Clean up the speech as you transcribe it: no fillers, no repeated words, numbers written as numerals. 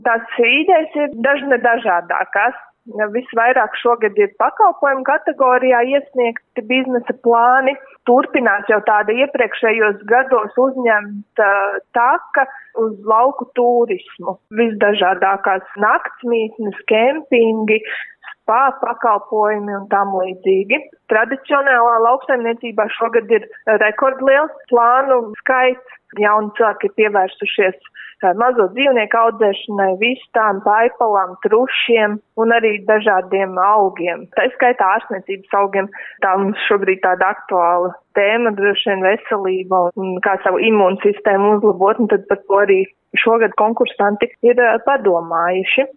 Tās idejas ir dažādākās. Visvairāk šogad ir pakalpojumu kategorijā iesniegti biznesa plāni. Turpinās jau tāda iepriekšējos gados uzņemta taka uz lauku turismu. Visdažādākās naktsmītnes, kempingi, spā pakalpojumi un tam līdzīgi. Tradicionālā lauksaimniecībā šogad ir rekordliels plānu skaits. Jauni cilvēki ir pievērsušies mazo dzīvnieku audzēšanai, vistām, paipalām, trušiem un arī dažādiem augiem. Tā skaitā ārstniecības augiem. Tā mums šobrīd tāda aktuāla tēma, droši vien veselība un kā savu imūnsistēmu uzlabot, un tad par to arī šogad konkursanti ir padomājuši.